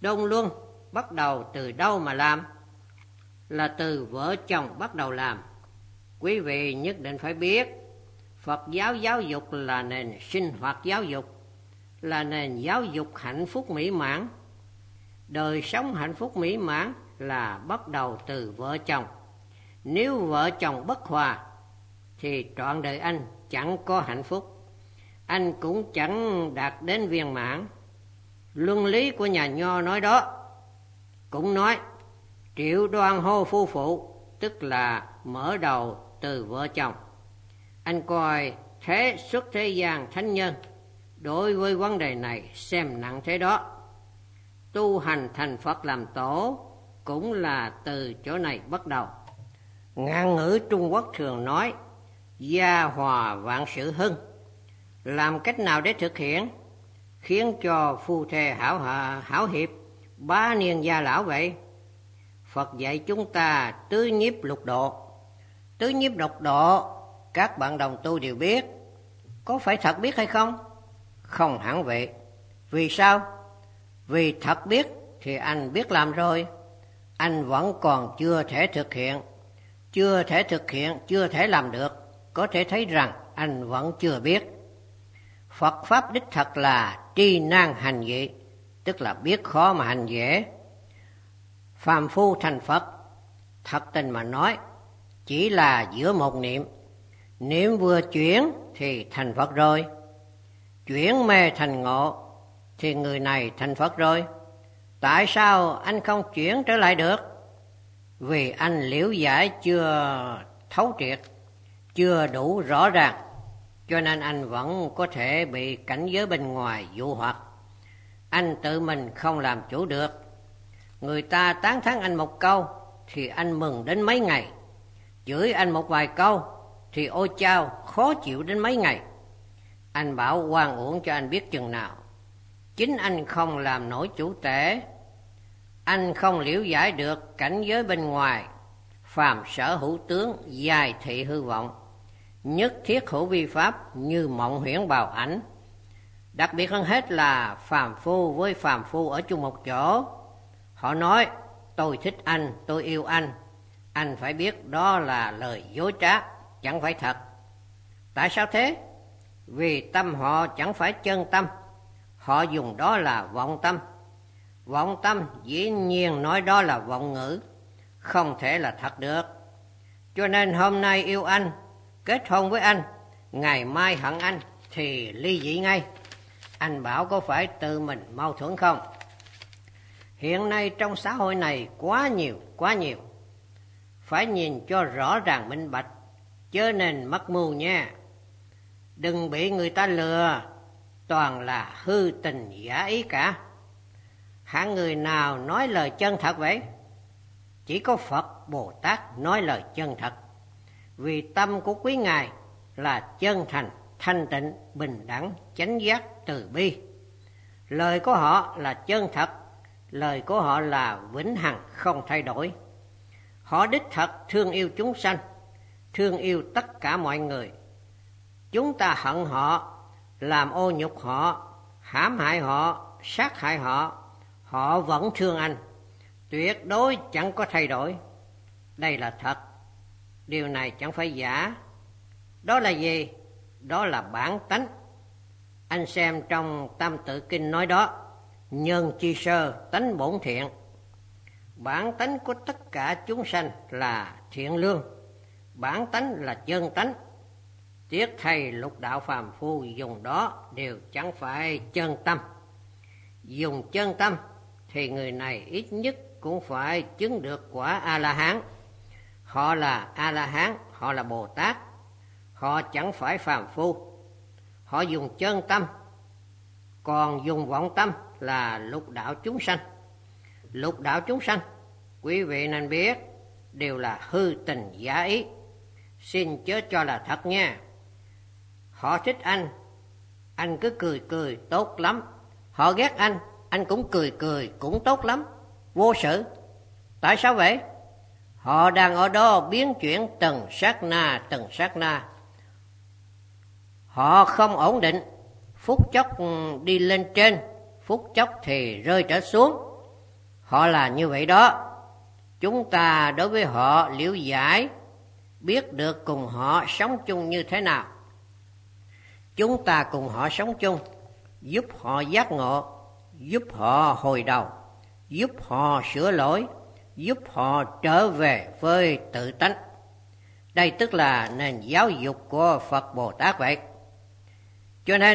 Đông Luân bắt đầu từ đâu mà làm? Là từ vợ chồng bắt đầu làm. Quý vị nhất định phải biết, Phật giáo giáo dục là nền sinh hoạt giáo dục, là nền giáo dục hạnh phúc mỹ mãn. Đời sống hạnh phúc mỹ mãn là bắt đầu từ vợ chồng. Nếu vợ chồng bất hòa thì trọn đời anh chẳng có hạnh phúc, anh cũng chẳng đạt đến viên mãn. Luân lý của nhà Nho nói đó. Cũng nói triệu đoan hô phu phụ, tức là mở đầu từ vợ chồng. Anh coi thế xuất thế gian thánh nhân đối với vấn đề này xem nặng thế đó. Tu hành thành Phật làm tổ cũng là từ chỗ này bắt đầu. Ngạn ngữ Trung Quốc thường nói gia hòa vạn sự hưng. Làm cách nào để thực hiện khiến cho phu thê hảo hiệp bá niên gia lão vậy? Phật dạy chúng ta tứ nhiếp lục độ. Tứ nhiếp lục độ các bạn đồng tu đều biết. Có phải thật biết hay không? Không hẳn vậy. Vì sao? Vì thật biết thì anh biết làm rồi. Anh vẫn còn chưa thể thực hiện. Chưa thể làm được. Có thể thấy rằng anh vẫn chưa biết. Phật Pháp đích thật là tri nan hành dị, tức là biết khó mà hành dễ. Phàm phu thành Phật, thật tình mà nói, chỉ là giữa một niệm. Niệm vừa chuyển thì thành Phật rồi. Chuyển mê thành ngộ thì người này thành Phật rồi. Tại sao anh không chuyển trở lại được? Vì anh liễu giải chưa thấu triệt, chưa đủ rõ ràng, cho nên anh vẫn có thể bị cảnh giới bên ngoài dụ hoặc. Anh tự mình không làm chủ được. Người ta tán thán anh một câu thì anh mừng đến mấy ngày. Chửi anh một vài câu thì ôi chao khó chịu đến mấy ngày. Anh bảo oan uổng cho anh biết chừng nào. Chính anh không làm nổi chủ tể. Anh không liễu giải được cảnh giới bên ngoài. Phàm sở hữu tướng, dài thị hư vọng. Nhất thiết hữu vi pháp, như mộng huyễn bào ảnh. Đặc biệt hơn hết là phàm phu với phàm phu ở chung một chỗ. Họ nói tôi thích anh, tôi yêu anh. Anh phải biết đó là lời dối trá, chẳng phải thật. Tại sao thế? Vì tâm họ chẳng phải chân tâm. Họ dùng đó là vọng tâm. Vọng tâm dĩ nhiên nói đó là vọng ngữ, không thể là thật được. Cho nên hôm nay yêu anh, kết hôn với anh, ngày mai hận anh thì ly dị ngay. Anh bảo có phải tự mình mâu thuẫn không? Hiện nay trong xã hội này quá nhiều. Phải nhìn cho rõ ràng minh bạch, chớ nên mắc mưu nha. Đừng bị người ta lừa, toàn là hư tình giả ý cả. Hạng người nào nói lời chân thật vậy? Chỉ có Phật Bồ Tát nói lời chân thật. Vì tâm của quý Ngài là chân thành, thanh tịnh, bình đẳng, chánh giác, từ bi. Lời của họ là chân thật, lời của họ là vĩnh hằng không thay đổi. Họ đích thật thương yêu chúng sanh, thương yêu tất cả mọi người. Chúng ta hận họ, làm ô nhục họ, hãm hại họ, sát hại họ, họ vẫn thương anh, tuyệt đối chẳng có thay đổi. Đây là thật, điều này chẳng phải giả. Đó là gì? Đó là bản tánh. Anh xem trong Tam Tự Kinh nói đó, nhân chi sơ tánh bổn thiện. Bản tánh của tất cả chúng sanh là thiện lương, bản tánh là chân tánh. Tiếc thầy lục đạo phàm phu dùng đó đều chẳng phải chân tâm. Dùng chân tâm thì người này ít nhất cũng phải chứng được quả A-la-hán. Họ là A-la-hán, họ là Bồ Tát, họ chẳng phải phàm phu. Họ dùng chân tâm, còn dùng vọng tâm là lục đạo chúng sanh. Lục đạo chúng sanh, quý vị nên biết, đều là hư tình giả ý. Xin chớ cho là thật nha. Họ thích anh cứ cười tốt lắm. Họ ghét anh cũng cười cũng tốt lắm, vô sự. Tại sao vậy? Họ đang ở đó biến chuyển từng sát na. Họ không ổn định, phút chốc đi lên trên, phút chốc thì rơi trở xuống. Họ là như vậy đó. Chúng ta đối với họ liễu giải, biết được cùng họ sống chung như thế nào. Chúng ta cùng họ sống chung, giúp họ giác ngộ, giúp họ hồi đầu, giúp họ sửa lỗi, giúp họ trở về với tự tánh. Đây tức là nền giáo dục của Phật Bồ Tát vậy. Cho nên,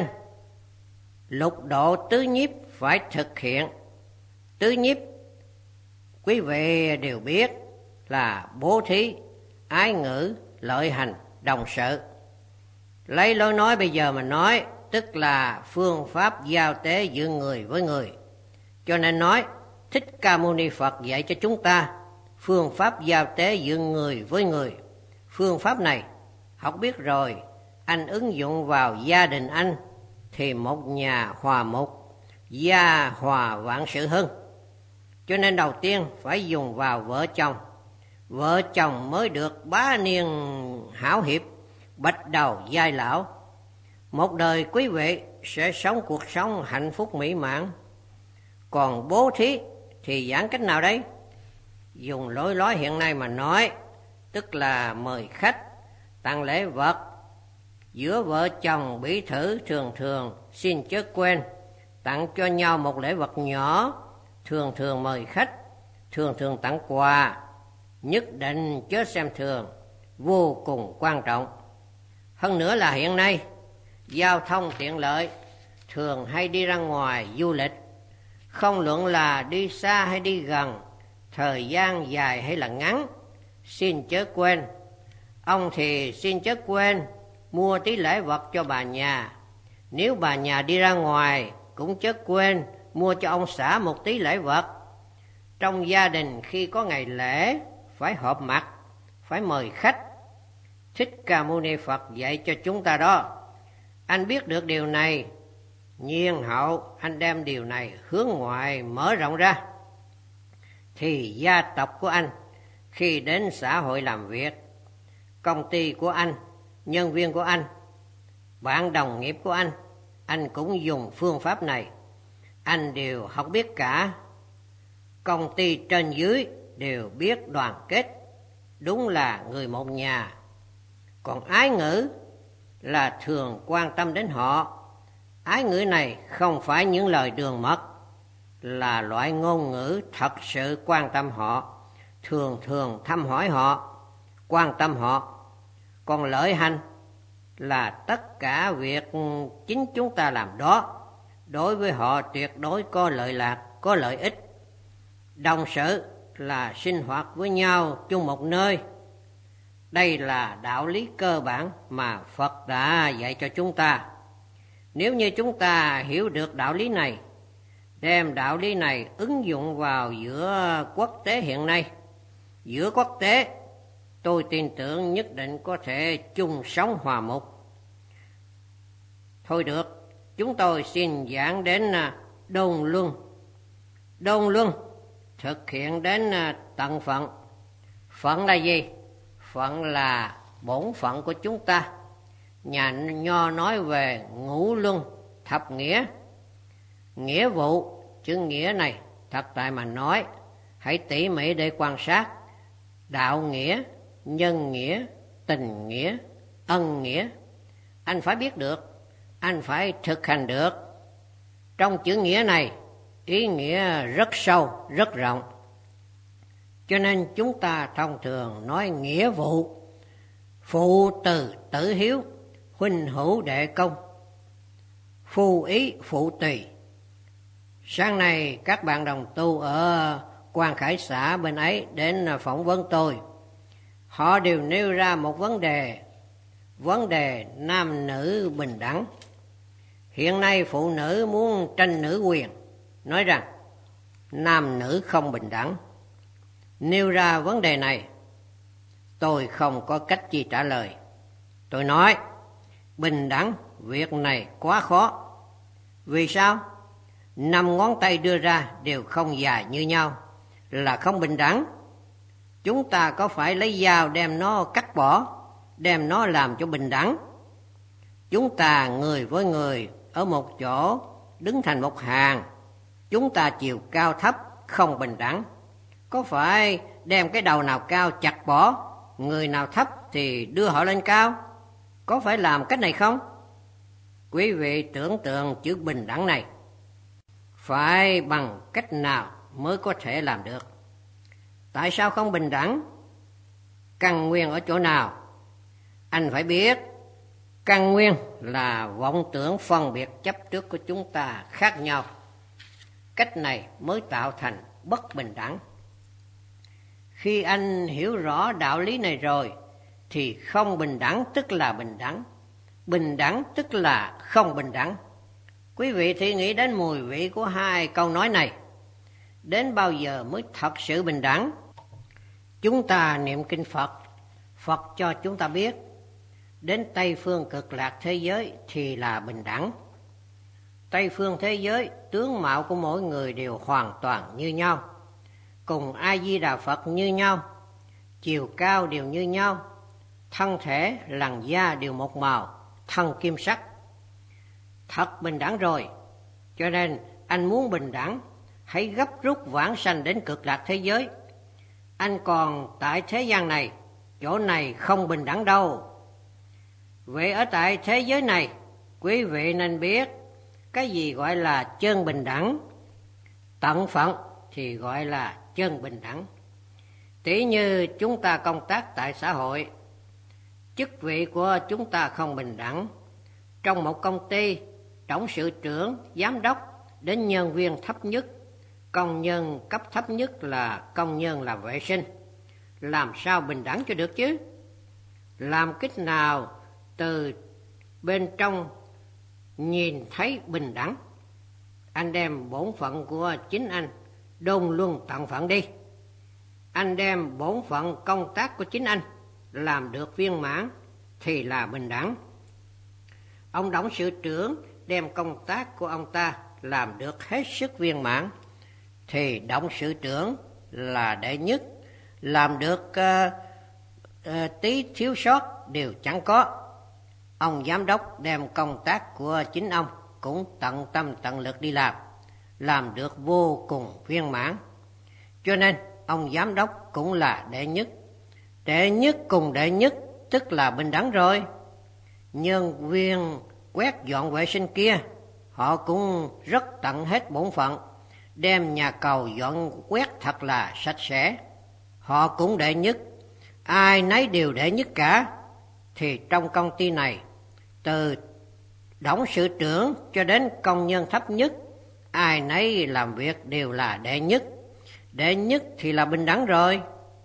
lục độ tứ nhiếp phải thực hiện. Tứ nhiếp, quý vị đều biết là bố thí, ái ngữ, lợi hành, đồng sự. Lấy lối nói bây giờ mà nói, tức là phương pháp giao tế giữa người với người. Cho nên nói, Thích Ca Mâu Ni Phật dạy cho chúng ta phương pháp giao tế giữa người với người. Phương pháp này, học biết rồi, anh ứng dụng vào gia đình anh, thì một nhà hòa mục, gia hòa vạn sự hưng. Cho nên đầu tiên phải dùng vào vợ chồng. Vợ chồng mới được bá niên hảo hiệp, bạch đầu giai lão. Một đời quý vị sẽ sống cuộc sống hạnh phúc mỹ mãn. Còn bố thí thì giảng cách nào đấy? Dùng lối nói hiện nay mà nói, tức là mời khách, tặng lễ vật. Giữa vợ chồng bí thử thường thường xin chớ quên tặng cho nhau một lễ vật nhỏ, thường thường mời khách, thường thường tặng quà, nhất định chớ xem thường, vô cùng quan trọng. Hơn nữa là hiện nay giao thông tiện lợi, thường hay đi ra ngoài du lịch, không luận là đi xa hay đi gần, thời gian dài hay là ngắn, xin chớ quên. Ông thì xin chớ quên mua tí lễ vật cho bà nhà. Nếu bà nhà đi ra ngoài cũng chớ quên mua cho ông xã một tí lễ vật. Trong gia đình khi có ngày lễ phải họp mặt, phải mời khách. Thích Ca Mâu Ni Phật dạy cho chúng ta đó. Anh biết được điều này, nhiên hậu anh đem điều này hướng ngoại mở rộng ra, thì gia tộc của anh khi đến xã hội làm việc, công ty của anh, nhân viên của anh, bạn đồng nghiệp của anh cũng dùng phương pháp này. Anh đều học biết cả. Công ty trên dưới đều biết đoàn kết, đúng là người một nhà. Còn ái ngữ là thường quan tâm đến họ. Ái ngữ này không phải những lời đường mật, là loại ngôn ngữ thật sự quan tâm họ, thường thường thăm hỏi họ, quan tâm họ. Còn lợi hành là tất cả việc chính chúng ta làm đó, đối với họ tuyệt đối có lợi lạc, có lợi ích. Đồng sự là sinh hoạt với nhau chung một nơi. Đây là đạo lý cơ bản mà Phật đã dạy cho chúng ta. Nếu như chúng ta hiểu được đạo lý này, đem đạo lý này ứng dụng vào giữa quốc tế hiện nay, giữa quốc tế, tôi tin tưởng nhất định có thể chung sống hòa mục. Thôi được, chúng tôi xin giảng đến đôn luân. Đôn luân thực hiện đến tận phận. Phận là gì? Phận là bổn phận của chúng ta. Nhà Nho nói về ngũ luân thập nghĩa. Nghĩa vụ, chữ nghĩa này thật tại mà nói, hãy tỉ mỉ để quan sát. Đạo nghĩa, nhân nghĩa, tình nghĩa, ân nghĩa. Anh phải biết được, anh phải thực hành được. Trong chữ nghĩa này, ý nghĩa rất sâu, rất rộng. Cho nên chúng ta thông thường nói nghĩa vụ. Phụ từ tử hiếu, huynh hữu đệ công, phu ý phụ tùy. Sáng nay các bạn đồng tu ở Quan Khải xã bên ấy đến phỏng vấn tôi. Họ đều nêu ra một vấn đề nam nữ bình đẳng. Hiện nay phụ nữ muốn tranh nữ quyền, nói rằng nam nữ không bình đẳng. Nêu ra vấn đề này, tôi không có cách gì trả lời. Tôi nói, bình đẳng, việc này quá khó. Vì sao? 5 ngón tay đưa ra đều không dài như nhau, là không bình đẳng. Chúng ta có phải lấy dao đem nó cắt bỏ, đem nó làm cho bình đẳng? Chúng ta người với người ở một chỗ, đứng thành một hàng. Chúng ta chiều cao thấp, không bình đẳng? Có phải đem cái đầu nào cao chặt bỏ, người nào thấp thì đưa họ lên cao? Có phải làm cách này không? Quý vị tưởng tượng chữ bình đẳng này, phải bằng cách nào mới có thể làm được? Tại sao không bình đẳng? Căn nguyên ở chỗ nào? Anh phải biết, căn nguyên là vọng tưởng phân biệt chấp trước của chúng ta khác nhau. Cách này mới tạo thành bất bình đẳng. Khi anh hiểu rõ đạo lý này rồi, thì không bình đẳng tức là bình đẳng, bình đẳng tức là không bình đẳng. Quý vị thì nghĩ đến mùi vị của hai câu nói này. Đến bao giờ mới thật sự bình đẳng? Chúng ta niệm kinh Phật, Phật cho chúng ta biết, đến Tây phương cực lạc thế giới thì là bình đẳng. Tây phương thế giới, tướng mạo của mỗi người đều hoàn toàn như nhau, cùng A Di Đà Phật như nhau, chiều cao đều như nhau, thân thể, làn da đều một màu, thân kim sắc. Thật bình đẳng rồi, cho nên anh muốn bình đẳng, hãy gấp rút vãng sanh đến cực lạc thế giới. Anh còn tại thế gian này, chỗ này không bình đẳng đâu. Vậy ở tại thế giới này, quý vị nên biết cái gì gọi là chân bình đẳng. Tận phận thì gọi là chân bình đẳng. Tỷ như chúng ta công tác tại xã hội, chức vị của chúng ta không bình đẳng. Trong một công ty,董sự trưởng, giám đốc đến nhân viên thấp nhất, công nhân cấp thấp nhất là công nhân làm vệ sinh, làm sao bình đẳng cho được chứ? Làm cách nào từ bên trong nhìn thấy bình đẳng? Anh đem bổn phận của chính anh đôn luân tận phận đi. Anh đem bổn phận công tác của chính anh làm được viên mãn thì là bình đẳng. Ông董sự trưởng đem công tác của ông ta làm được hết sức viên mãn thì董sự trưởng là đệ nhất, làm được tí thiếu sót đều chẳng có. Ông giám đốc đem công tác của chính ông cũng tận tâm tận lực đi làm được vô cùng viên mãn. Cho nên ông giám đốc cũng là đệ nhất. Đệ nhất cùng đệ nhất tức là bình đẳng rồi. Nhân viên quét dọn vệ sinh kia, họ cũng rất tận hết bổn phận, đem nhà cầu dọn quét thật là sạch sẽ. Họ cũng đệ nhất, ai nấy đều đệ nhất cả. Thì trong công ty này, từ董sự trưởng cho đến công nhân thấp nhất, ai nấy làm việc đều là đệ nhất. Đệ nhất thì là bình đẳng rồi.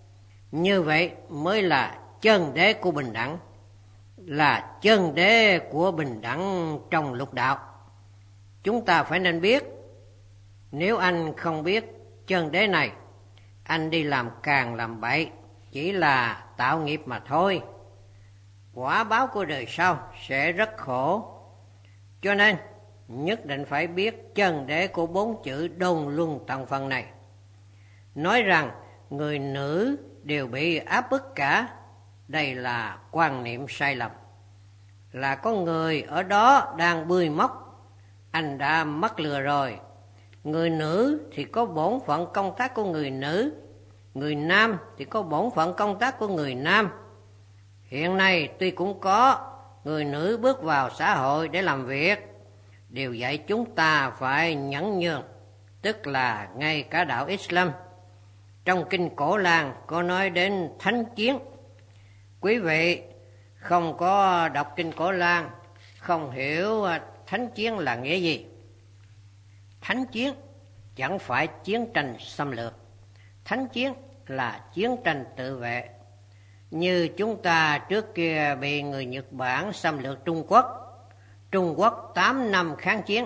Như vậy mới là chân đế của bình đẳng, là chân đế của bình đẳng trong lục đạo. Chúng ta phải nên biết, nếu anh không biết chân đế này, anh đi làm càng làm bậy, chỉ là tạo nghiệp mà thôi. Quả báo của đời sau sẽ rất khổ. Cho nên nhất định phải biết chân đế của 4 chữ đôn luân tận phận này. Nói rằng người nữ đều bị áp bức cả, đây là quan niệm sai lầm. Là có người ở đó đang bươi móc, anh đã mắc lừa rồi. Người nữ thì có bổn phận công tác của người nữ, người nam thì có bổn phận công tác của người nam. Hiện nay tuy cũng có người nữ bước vào xã hội để làm việc, điều dạy chúng ta phải nhẫn nhường, tức là ngay cả đạo Islam. Trong kinh Cổ Lan có nói đến thánh chiến. Quý vị không có đọc kinh Cổ Lan, không hiểu thánh chiến là nghĩa gì. Thánh chiến chẳng phải chiến tranh xâm lược, thánh chiến là chiến tranh tự vệ. Như chúng ta trước kia bị người Nhật Bản xâm lược Trung Quốc 8 năm kháng chiến.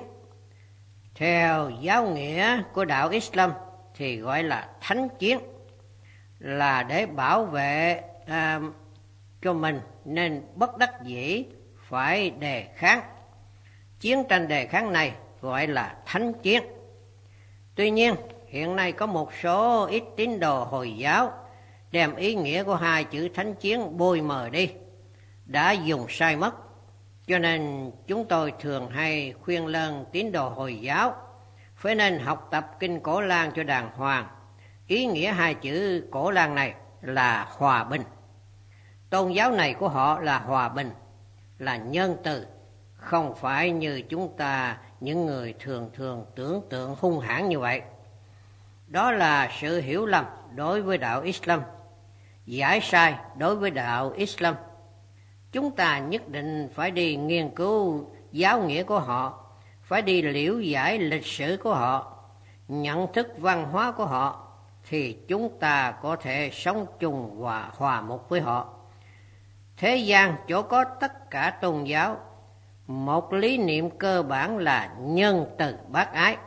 Theo giáo nghĩa của đạo Islam thì gọi là thánh chiến, là để bảo vệ cho mình nên bất đắc dĩ phải đề kháng. Chiến tranh đề kháng này gọi là thánh chiến. Tuy nhiên hiện nay có một số ít tín đồ Hồi giáo đem ý nghĩa của hai chữ thánh chiến bôi mờ đi, đã dùng sai mất. Cho nên chúng tôi thường hay khuyên lơn tín đồ Hồi giáo Phải nên học tập Kinh Cổ Lan cho đàng hoàng. Ý nghĩa hai chữ Cổ Lan này là hòa bình. Tôn giáo này của họ là hòa bình, là nhân từ, không phải như chúng ta những người thường tưởng tượng hung hãn như vậy. Đó là sự hiểu lầm đối với đạo Islam, giải sai đối với đạo Islam. Chúng ta nhất định phải đi nghiên cứu giáo nghĩa của họ, phải đi liễu giải lịch sử của họ, nhận thức văn hóa của họ, thì chúng ta có thể sống chung và hòa mục với họ. Thế gian chỗ có tất cả tôn giáo, một lý niệm cơ bản là nhân từ bác ái.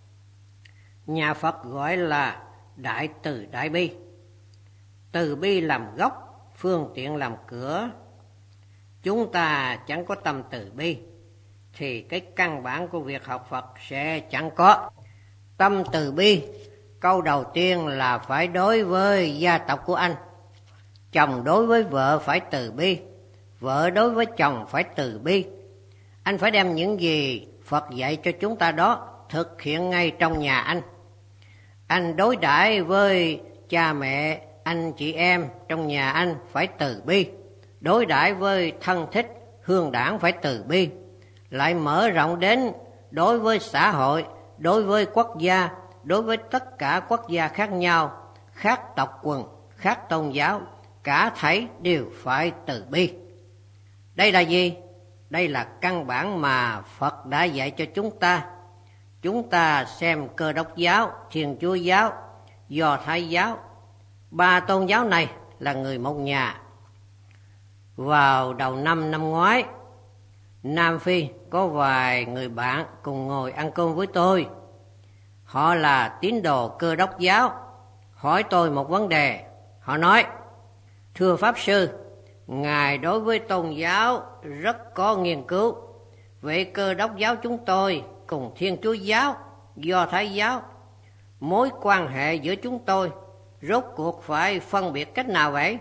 Nhà Phật gọi là đại từ đại bi. Từ bi làm gốc, phương tiện làm cửa. Chúng ta chẳng có tâm từ bi thì cái căn bản của việc học Phật sẽ chẳng có. Tâm từ bi, câu đầu tiên là phải đối với gia tộc của anh. Chồng đối với vợ phải từ bi, vợ đối với chồng phải từ bi. Anh phải đem những gì Phật dạy cho chúng ta đó thực hiện ngay trong nhà anh. Anh đối đãi với cha mẹ, anh chị em trong nhà anh phải từ bi. Đối đãi với thân thích, hương đảng phải từ bi. Lại mở rộng đến đối với xã hội, đối với quốc gia, đối với tất cả quốc gia khác nhau, khác tộc quần, khác tôn giáo, cả thảy đều phải từ bi. Đây là gì? Đây là căn bản mà Phật đã dạy cho chúng ta. Chúng ta xem Cơ Đốc giáo, Thiên Chúa giáo, Do Thái giáo, ba tôn giáo này là người một nhà. Vào đầu năm ngoái, Nam Phi có vài người bạn cùng ngồi ăn cơm với tôi. Họ là tín đồ Cơ Đốc giáo. Hỏi tôi một vấn đề. Họ nói: thưa Pháp Sư, Ngài đối với tôn giáo rất có nghiên cứu. Vậy Cơ Đốc giáo chúng tôi cùng Thiên Chúa giáo, Do Thái giáo, mối quan hệ giữa chúng tôi rốt cuộc phải phân biệt cách nào vậy?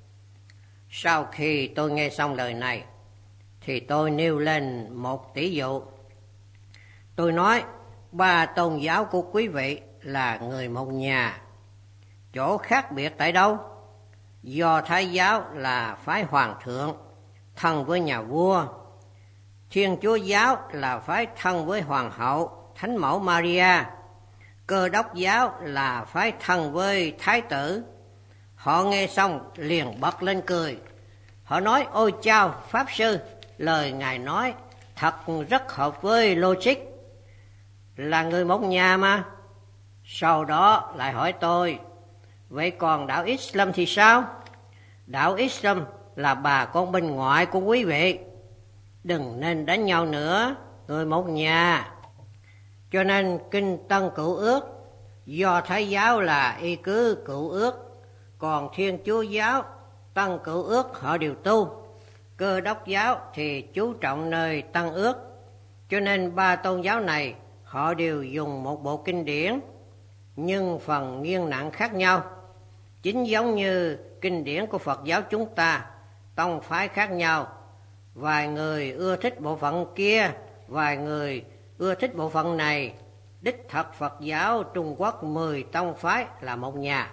Sau khi tôi nghe xong lời này thì tôi nêu lên một tỷ dụ. Tôi nói: ba tôn giáo của quý vị là người một nhà. Chỗ khác biệt tại đâu? Do Thái giáo là phái hoàng thượng, thân với nhà vua. Thiên Chúa giáo là phái thân với hoàng hậu, Thánh mẫu Maria. Cơ Đốc giáo là phái thân với thái tử. Họ nghe xong liền bật lên cười. Họ nói: ôi chao, Pháp Sư, lời Ngài nói thật rất hợp với logic. Là người một nhà mà. Sau đó lại hỏi tôi: vậy còn đạo Islam thì sao? Đạo Islam là bà con bên ngoại của quý vị. Đừng nên đánh nhau nữa, người một nhà. Cho nên Kinh Tân Cựu Ước, Do Thái giáo là y cứ Cựu Ước, còn Thiên Chúa giáo, Tân Cựu Ước họ đều tu. Cơ Đốc giáo thì chú trọng nơi Tân Ước. Cho nên ba tôn giáo này họ đều dùng một bộ kinh điển, nhưng phần nghiêng nặng khác nhau. Chính giống như kinh điển của Phật giáo chúng ta, tông phái khác nhau. Vài người ưa thích bộ phận kia, vài người ưa thích bộ phận này. Đích thật Phật giáo Trung Quốc 10 tông phái là một nhà.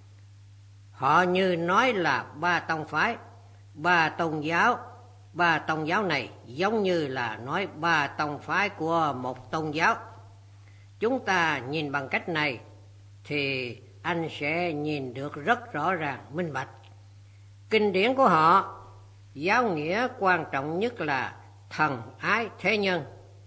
Họ như nói là ba tông phái, ba tôn giáo. Ba tôn giáo này giống như là nói ba tông phái của một tôn giáo. Chúng ta nhìn bằng cách này thì anh sẽ nhìn được rất rõ ràng, minh bạch. Kinh điển của họ, giáo nghĩa quan trọng nhất là thần ái thế nhân.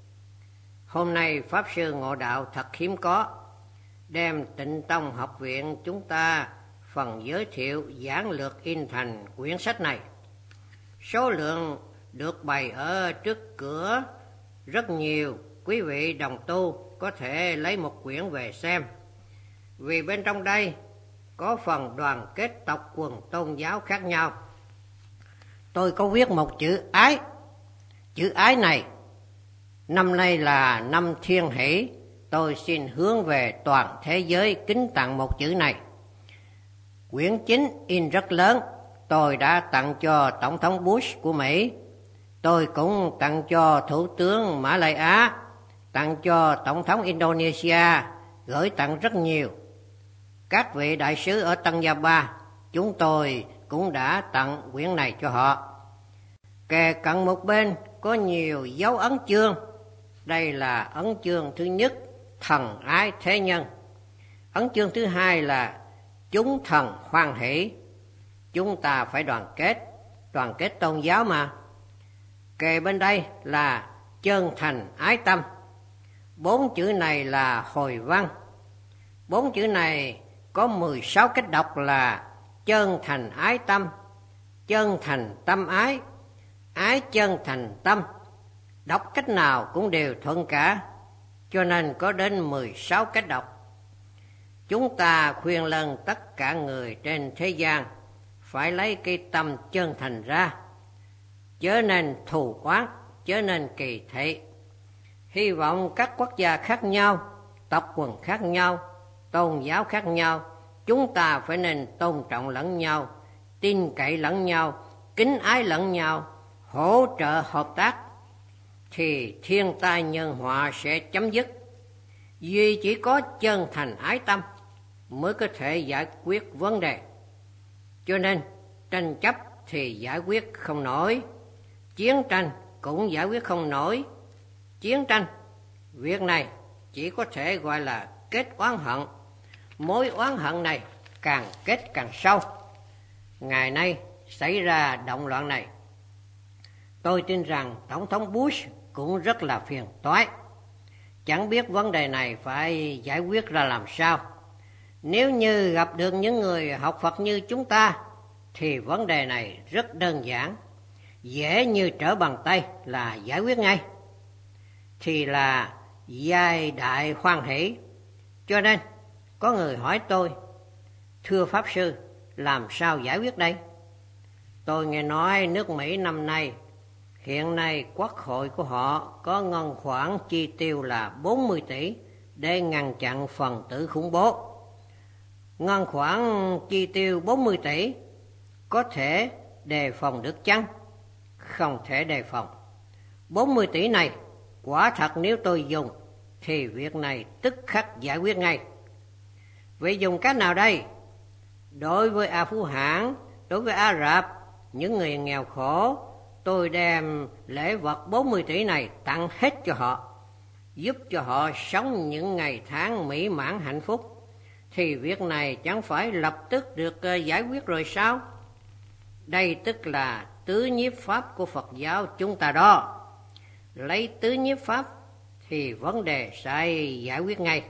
Hôm nay Pháp Sư Ngộ Đạo thật hiếm có, đem Tịnh Tông Học viện chúng ta phần giới thiệu giản lược in thành quyển sách này. Số lượng được bày ở trước cửa rất nhiều. Quý vị đồng tu có thể lấy một quyển về xem. Vì bên trong đây có phần đoàn kết tộc quần tôn giáo khác nhau. Tôi có viết một chữ ái. Chữ ái này, năm nay là năm Thiên Hỷ, tôi xin hướng về toàn thế giới kính tặng một chữ này. Quyển chính in rất lớn, tôi đã tặng cho Tổng thống Bush của Mỹ. Tôi cũng tặng cho Thủ tướng Mã Lai Á. tặng cho Tổng thống Indonesia, gửi tặng rất nhiều. Các vị đại sứ ở Tân Java, chúng tôi cũng đã tặng quyển này cho họ. Kề cận một bên có nhiều dấu ấn chương. Đây là ấn chương thứ nhất, thần ái thế nhân. Ấn chương thứ hai là chúng thần hoan hỷ. Chúng ta phải đoàn kết tôn giáo mà. Kề bên đây là chân thành ái tâm. 4 chữ này là hồi văn. 4 chữ này có 16 cách đọc là chân thành ái tâm, chân thành tâm ái, ái chân thành tâm. Đọc cách nào cũng đều thuận cả, cho nên có đến 16 cách đọc. Chúng ta khuyên lơn tất cả người trên thế gian phải lấy cái tâm chân thành ra, chớ nên thù oán, chớ nên kỳ thị. Hy vọng các quốc gia khác nhau, tộc quần khác nhau, tôn giáo khác nhau, chúng ta phải nên tôn trọng lẫn nhau, tin cậy lẫn nhau, kính ái lẫn nhau, hỗ trợ hợp tác, thì thiên tai nhân họa sẽ chấm dứt. Vì chỉ có chân thành ái tâm mới có thể giải quyết vấn đề. Cho nên tranh chấp thì giải quyết không nổi, chiến tranh cũng giải quyết không nổi. Chiến tranh, việc này chỉ có thể gọi là kết oán hận. Mối oán hận này càng kết càng sâu. Ngày nay xảy ra động loạn này, tôi tin rằng Tổng thống Bush cũng rất là phiền toái. Chẳng biết vấn đề này phải giải quyết ra làm sao. Nếu như gặp được những người học Phật như chúng ta, thì vấn đề này rất đơn giản, dễ như trở bàn tay là giải quyết ngay. Thì là giai đại hoan hỷ. Cho nên có người hỏi tôi, thưa Pháp Sư, làm sao giải quyết đây? Tôi nghe nói nước Mỹ năm nay, hiện nay quốc hội của họ có ngân khoản chi tiêu là 40 tỷ để ngăn chặn phần tử khủng bố. Ngân khoản chi tiêu 40 tỷ có thể đề phòng được chăng? Không thể đề phòng. 40 tỷ này quả thật nếu tôi dùng thì việc này tức khắc giải quyết ngay. Vậy dùng cách nào đây? Đối với A Phú Hãn, đối với Ả Rập, những người nghèo khổ, tôi đem lễ vật 40 tỷ này tặng hết cho họ, giúp cho họ sống những ngày tháng mỹ mãn hạnh phúc. Thì việc này chẳng phải lập tức được giải quyết rồi sao? Đây tức là tứ nhiếp pháp của Phật giáo chúng ta đó. Lấy tứ nhiếp pháp thì vấn đề sẽ giải quyết ngay.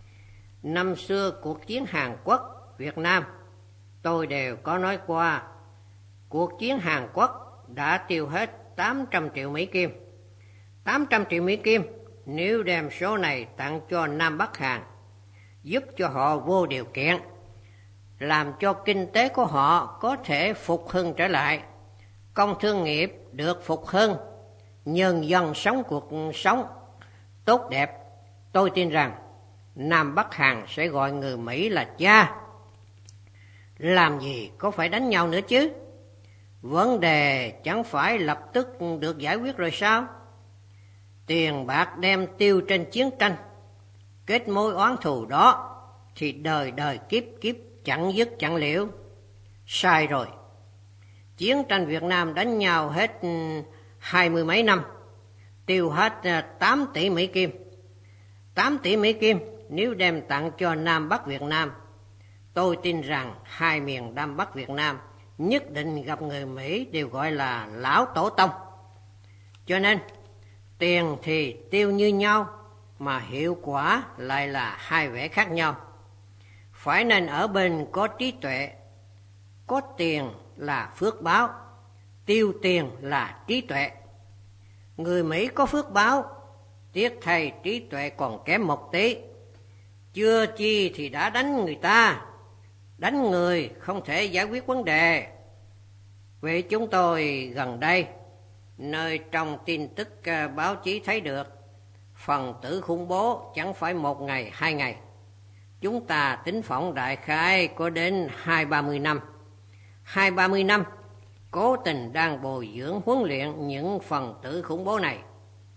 Năm xưa cuộc chiến Hàn Quốc, Việt Nam, tôi đều có nói qua. Cuộc chiến Hàn Quốc đã tiêu hết 800 triệu Mỹ Kim. 800 triệu Mỹ Kim nếu đem số này tặng cho Nam Bắc Hàn, giúp cho họ vô điều kiện, làm cho kinh tế của họ có thể phục hưng trở lại, công thương nghiệp được phục hưng, nhân dân sống cuộc sống tốt đẹp, tôi tin rằng Nam Bắc Hàn sẽ gọi người Mỹ là cha. Làm gì có phải đánh nhau nữa chứ? Vấn đề chẳng phải lập tức được giải quyết rồi sao? Tiền bạc đem tiêu trên chiến tranh, kết mối oán thù đó thì đời đời kiếp kiếp chẳng dứt chẳng liễu. Sai rồi. Chiến tranh Việt Nam đánh nhau hết 20 mấy năm, tiêu hết 8 tỷ Mỹ Kim. 8 tỷ Mỹ Kim nếu đem tặng cho Nam Bắc Việt Nam, tôi tin rằng hai miền Nam Bắc Việt Nam nhất định gặp người Mỹ đều gọi là lão tổ tông. Cho nên tiền thì tiêu như nhau mà hiệu quả lại là hai vẻ khác nhau. Phải nên ở bên có trí tuệ. Có tiền là phước báo, tiêu tiền là trí tuệ. Người Mỹ có phước báo, tiếc thay trí tuệ còn kém một tí. Chưa chi thì đã đánh người ta. Đánh người không thể giải quyết vấn đề. Vì chúng tôi gần đây, nơi trong tin tức báo chí thấy được, phần tử khủng bố chẳng phải 1 ngày 2 ngày. Chúng ta tính phỏng đại khái có đến 20-30 năm. 20-30 năm cố tình đang bồi dưỡng huấn luyện những phần tử khủng bố này.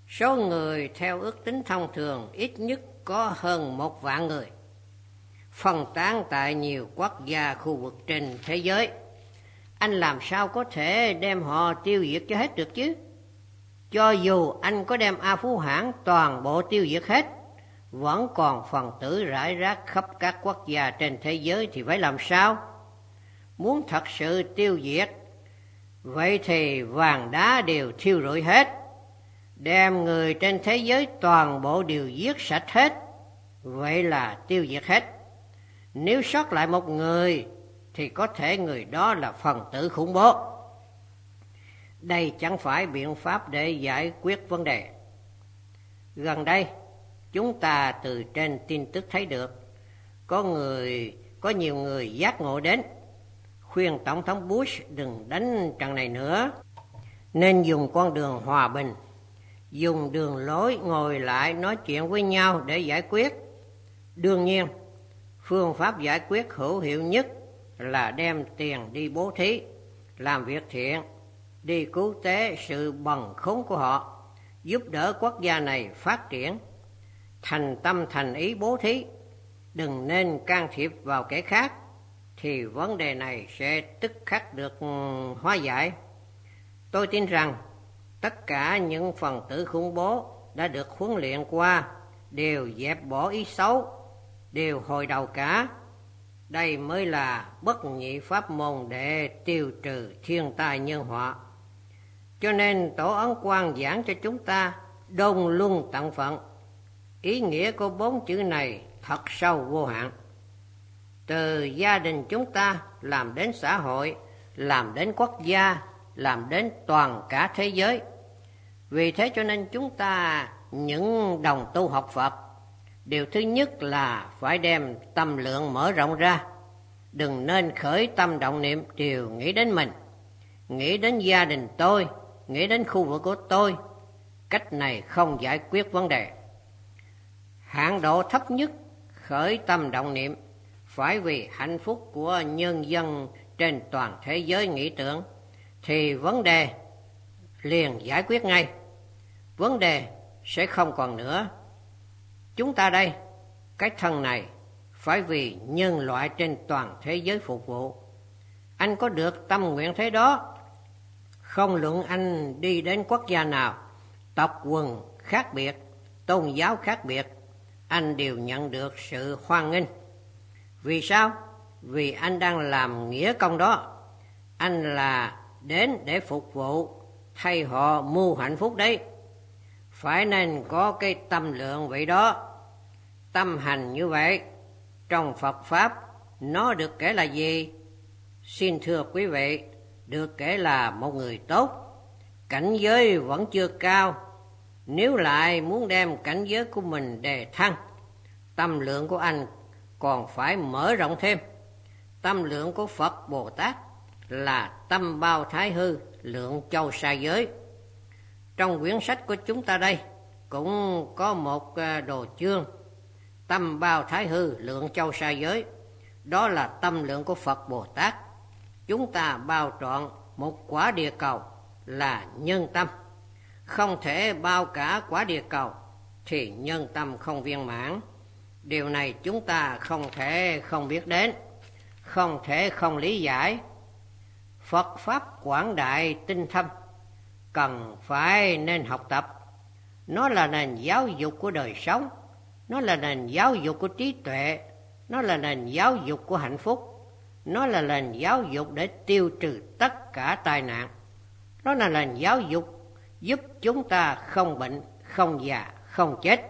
Số người theo ước tính thông thường ít nhất có hơn 1 vạn người, phân tán tại nhiều quốc gia khu vực trên thế giới. Anh làm sao có thể đem họ tiêu diệt cho hết được chứ? Cho dù anh có đem A Phú Hãn toàn bộ tiêu diệt hết, vẫn còn phần tử rải rác khắp các quốc gia trên thế giới thì phải làm sao? Muốn thật sự tiêu diệt, vậy thì vàng đá đều thiêu rụi hết, đem người trên thế giới toàn bộ đều giết sạch hết, vậy là tiêu diệt hết. Nếu sót lại một người thì có thể người đó là phần tử khủng bố. Đây chẳng phải biện pháp để giải quyết vấn đề. Gần đây, chúng ta từ trên tin tức thấy được có nhiều người giác ngộ đến, khuyên Tổng thống Bush đừng đánh trận này nữa, nên dùng con đường hòa bình, dùng đường lối ngồi lại nói chuyện với nhau để giải quyết. Đương nhiên, phương pháp giải quyết hữu hiệu nhất là đem tiền đi bố thí, làm việc thiện, đi cứu tế sự bần khốn của họ, giúp đỡ quốc gia này phát triển. Thành tâm thành ý bố thí, đừng nên can thiệp vào kẻ khác, thì vấn đề này sẽ tức khắc được hóa giải. Tôi tin rằng tất cả những phần tử khủng bố đã được huấn luyện qua đều dẹp bỏ ý xấu, đều hồi đầu cả. Đây mới là bất nhị pháp môn để tiêu trừ thiên tai nhân họa. Cho nên Tổ Ấn Quang giảng cho chúng ta đồng luân tận phận. Ý nghĩa của 4 chữ này thật sâu vô hạn. Từ gia đình chúng ta làm đến xã hội, làm đến quốc gia, làm đến toàn cả thế giới. Vì thế cho nên chúng ta, những đồng tu học Phật, điều thứ nhất là phải đem tâm lượng mở rộng ra. Đừng nên khởi tâm động niệm đều nghĩ đến mình, nghĩ đến gia đình tôi, nghĩ đến khu vực của tôi. Cách này không giải quyết vấn đề. Hạn độ thấp nhất khởi tâm động niệm phải vì hạnh phúc của nhân dân trên toàn thế giới nghĩ tưởng, thì vấn đề liền giải quyết ngay. Vấn đề sẽ không còn nữa. Chúng ta đây, cái thân này phải vì nhân loại trên toàn thế giới phục vụ. Anh có được tâm nguyện thế đó, không luận anh đi đến quốc gia nào, tộc quần khác biệt, tôn giáo khác biệt, anh đều nhận được sự hoan nghênh. Vì sao? Vì anh đang làm nghĩa công đó. Anh là đến để phục vụ, thay họ mưu hạnh phúc đấy. Phải nên có cái tâm lượng vậy đó. Tâm hành như vậy, trong Phật Pháp, nó được kể là gì? Xin thưa quý vị, được kể là một người tốt. Cảnh giới vẫn chưa cao. Nếu lại muốn đem cảnh giới của mình đề thăng, tâm lượng của anh còn phải mở rộng thêm. Tâm lượng của Phật Bồ Tát là tâm bao thái hư, lượng châu sa giới. Trong quyển sách của chúng ta đây cũng có một đồ chương tâm bao thái hư, lượng châu sa giới. Đó là tâm lượng của Phật Bồ Tát. Chúng ta bao trọn một quả địa cầu là nhân tâm. Không thể bao cả quả địa cầu thì nhân tâm không viên mãn. Điều này chúng ta không thể không biết đến, không thể không lý giải. Phật Pháp quảng đại tinh thâm, cần phải nên học tập. Nó là nền giáo dục của đời sống, nó là nền giáo dục của trí tuệ, nó là nền giáo dục của hạnh phúc, nó là nền giáo dục để tiêu trừ tất cả tai nạn, nó là nền giáo dục giúp chúng ta không bệnh, không già, không chết.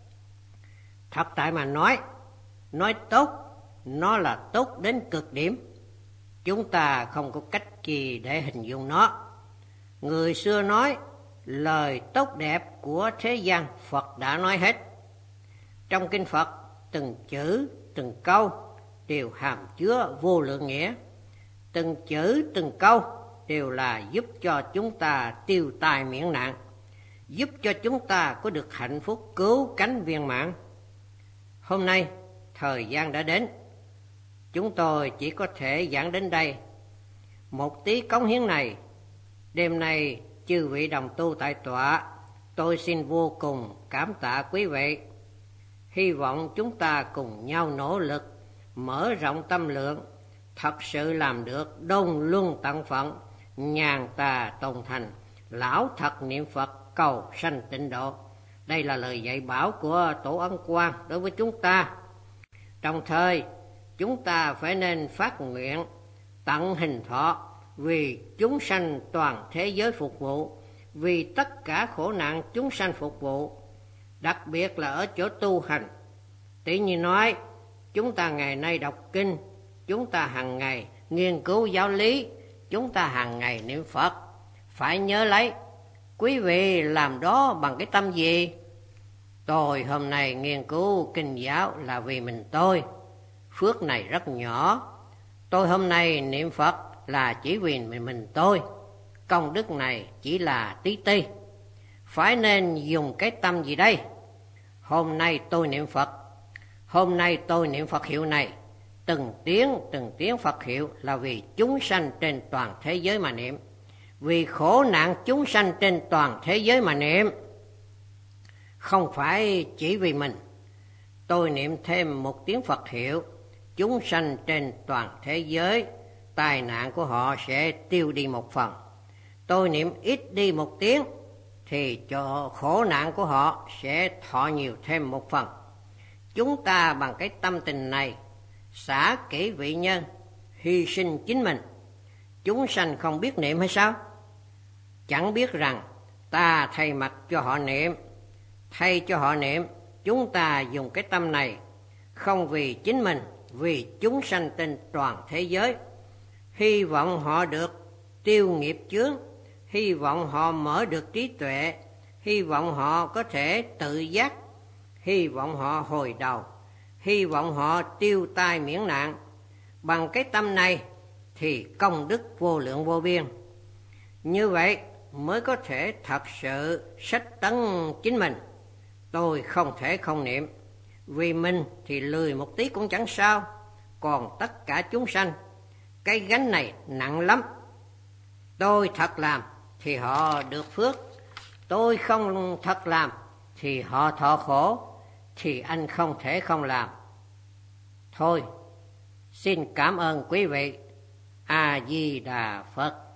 Thật tại mà nói tốt, nó là tốt đến cực điểm. Chúng ta không có cách gì để hình dung nó. Người xưa nói, lời tốt đẹp của thế gian Phật đã nói hết. Trong kinh Phật, từng chữ, từng câu đều hàm chứa vô lượng nghĩa. Từng chữ, từng câu đều là giúp cho chúng ta tiêu tai miễn nạn, giúp cho chúng ta có được hạnh phúc cứu cánh viên mãn. Hôm nay, thời gian đã đến. Chúng tôi chỉ có thể giảng đến đây. Một tí cống hiến này, đêm nay chư vị đồng tu tại tọa Tôi xin vô cùng cảm tạ quý vị. Hy vọng chúng ta cùng nhau nỗ lực, mở rộng tâm lượng, thật sự làm được đông luân tận phận, nhàn tà tồn thành, lão thật niệm Phật cầu sanh tịnh độ. Đây là lời dạy bảo của Tổ Ấn Quang đối với chúng ta. Đồng thời, chúng ta phải nên phát nguyện tận hình thọ vì chúng sanh toàn thế giới phục vụ, vì tất cả khổ nạn chúng sanh phục vụ, đặc biệt là ở chỗ tu hành. Tỷ như nói, chúng ta ngày nay đọc kinh, chúng ta hàng ngày nghiên cứu giáo lý, chúng ta hàng ngày niệm Phật. Phải nhớ lấy, quý vị làm đó bằng cái tâm gì? Tôi hôm nay nghiên cứu kinh giáo là vì mình tôi, phước này rất nhỏ. Tôi hôm nay niệm Phật là chỉ vì mình tôi, công đức này chỉ là tí ti. Phải nên dùng cái tâm gì đây? Hôm nay tôi niệm Phật, hôm nay tôi niệm Phật hiệu này, từng tiếng Phật hiệu là vì chúng sanh trên toàn thế giới mà niệm, vì khổ nạn chúng sanh trên toàn thế giới mà niệm, không phải chỉ vì mình. Tôi niệm thêm một tiếng Phật hiệu, chúng sanh trên toàn thế giới, tai nạn của họ sẽ tiêu đi một phần. Tôi niệm ít đi một tiếng, thì cho khổ nạn của họ sẽ thọ nhiều thêm một phần. Chúng ta bằng cái tâm tình này, xả kỹ vị nhân, hy sinh chính mình. Chúng sanh không biết niệm hay sao? Chẳng biết rằng ta thay mặt cho họ niệm. Thay cho họ niệm, chúng ta dùng cái tâm này, không vì chính mình, vì chúng sanh trên toàn thế giới. Hy vọng họ được tiêu nghiệp chướng, hy vọng họ mở được trí tuệ, hy vọng họ có thể tự giác, hy vọng họ hồi đầu, hy vọng họ tiêu tai miễn nạn. Bằng cái tâm này thì công đức vô lượng vô biên. Như vậy mới có thể thật sự sách tấn chính mình. Tôi không thể không niệm, vì mình thì lười một tí cũng chẳng sao, còn tất cả chúng sanh, cái gánh này nặng lắm. Tôi thật làm thì họ được phước, tôi không thật làm thì họ thọ khổ, thì anh không thể không làm. Thôi, xin cảm ơn quý vị. A Di Đà Phật.